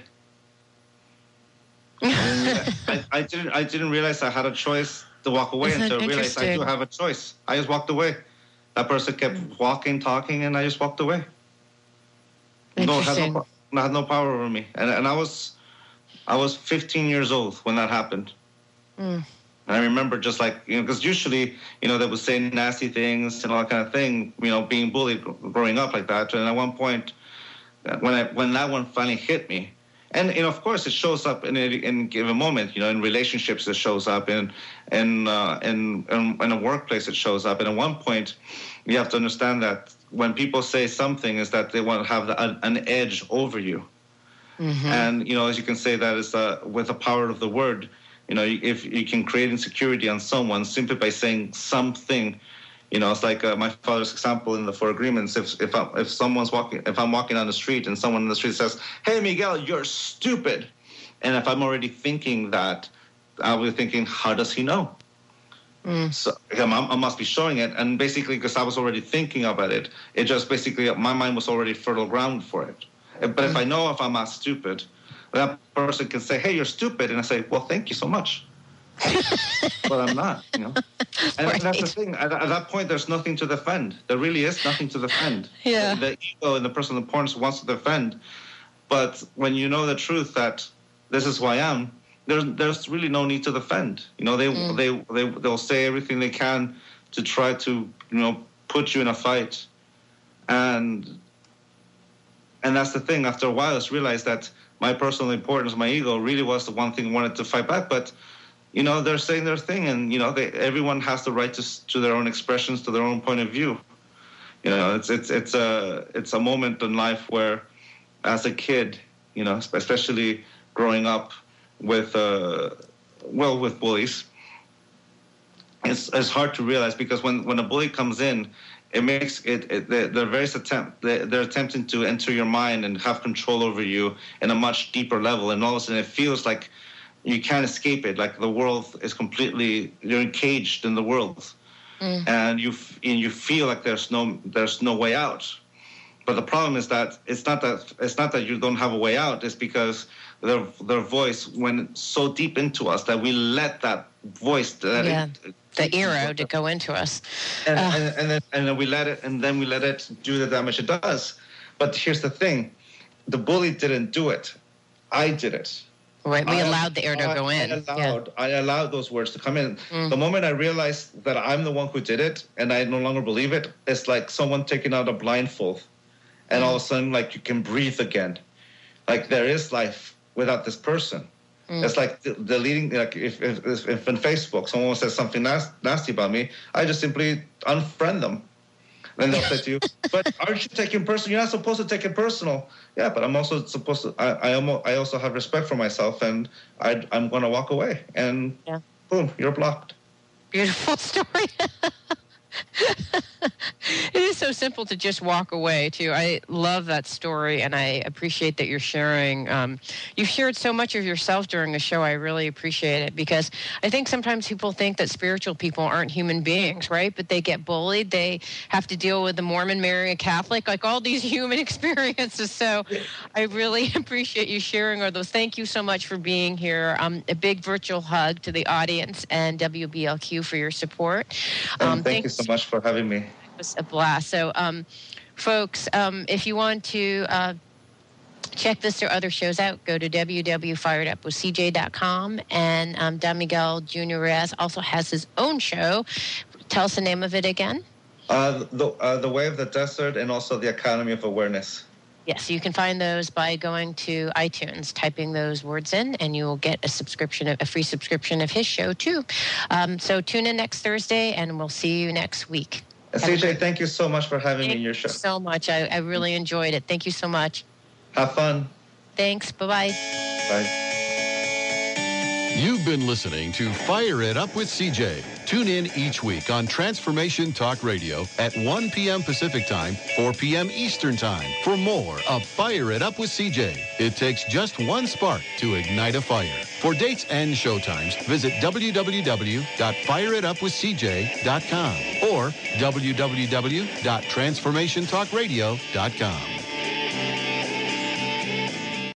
I, I, I didn't. I didn't realize I had a choice to walk away Isn't until I realized I do have a choice. I just walked away. That person kept walking, talking, and I just walked away. No, it had no, it had no power over me, and and I was. I was fifteen years old when that happened. Mm. And I remember just like, you know, because usually, you know, they would say nasty things and all that kind of thing, you know, being bullied growing up like that. And at one point, when I when that one finally hit me, and, you know, of course, it shows up in a, in a given moment, you know, in relationships it shows up, in, in, uh, in, in, in a workplace it shows up. And at one point, you have to understand that when people say something is that they want to have the, an, an edge over you. Mm-hmm. And, you know, as you can say, that is uh, with the power of the word, You know, if you can create insecurity on someone simply by saying something, you know, it's like uh, my father's example in the Four Agreements. If if I, if someone's walking, if I'm walking on the street and someone in the street says, "Hey, Miguel, you're stupid," and if I'm already thinking that, I'll be thinking, how does he know? Mm. So I must be showing it, and basically because I was already thinking about it, it just basically my mind was already fertile ground for it. But mm. if I know if I'm not stupid, that person can say, "Hey, you're stupid," and I say, "Well, thank you so much." But I'm not, you know. And right. that's the thing. At, at that point, there's nothing to defend. There really is nothing to defend. Yeah. The, the ego and the person in porn wants to defend. But when you know the truth that this is who I am, there's there's really no need to defend. You know, they mm. they they they'll say everything they can to try to, you know, put you in a fight. And and that's the thing. After a while, I just realized that my personal importance, my ego, really was the one thing I wanted to fight back. But you know, they're saying their thing, and you know, they, everyone has the right to to their own expressions, to their own point of view. You know, it's it's it's a it's a moment in life where, as a kid, you know, especially growing up with uh, well with bullies, it's it's hard to realize because when, when a bully comes in, it makes it, it they're, they're very attempt they're, they're attempting to enter your mind and have control over you in a much deeper level, and all of a sudden it feels like you can't escape it. Like the world is completely, you're encaged in the world, mm. and you and you feel like there's no there's no way out. But the problem is that it's not that it's not that you don't have a way out. It's because their their voice went so deep into us that we let that voice, that yeah, it, the arrow to go into us, and, uh. and, and then and then we let it, and then we let it do the damage it does. But here's the thing: the bully didn't do it. I did it. Right, we I, allowed the air to I, go in. I allowed, yeah. I allowed those words to come in. Mm. The moment I realized that I'm the one who did it, and I no longer believe it, it's like someone taking out a blindfold, and mm. all of a sudden, like you can breathe again, like there is life without this person. Mm. It's like deleting. Like if, if, if in Facebook someone says something nas- nasty about me, I just simply unfriend them. Then they'll say to you, "But aren't you taking personal? You're not supposed to take it personal." Yeah, but I'm also supposed to. I I, am, I also have respect for myself, and I I'm going to walk away. And yeah. boom, you're blocked. Beautiful story. It is so simple to just walk away, too. I love that story, and I appreciate that you're sharing. Um, you've shared so much of yourself during the show. I really appreciate it because I think sometimes people think that spiritual people aren't human beings, right? But they get bullied. They have to deal with the Mormon, marrying a Catholic, like all these human experiences. So I really appreciate you sharing all those. Thank you so much for being here. Um, a big virtual hug to the audience and W B L Q for your support. Um, thank you so much for having me. It was a blast. So, um, folks, um, if you want to uh, check this or other shows out, go to w w w dot fired up with c j dot com. And um, Don Miguel Junior Ruiz also has his own show. Tell us the name of it again. Uh, the uh, the Way of the Desert, and also the Academy of Awareness. Yes, you can find those by going to iTunes, typing those words in, and you will get a subscription, a free subscription of his show too. Um, so tune in next Thursday, and we'll see you next week. C J, thank you so much for having thank me in your show. Thank you so much. I, I really enjoyed it. Thank you so much. Have fun. Thanks. Bye-bye. Bye. You've been listening to Fire It Up with C J. Tune in each week on Transformation Talk Radio at one p.m. Pacific Time, four p.m. Eastern Time for more of Fire It Up with C J. It takes just one spark to ignite a fire. For dates and showtimes, visit w w w dot fire it up with c j dot com or w w w dot transformation talk radio dot com.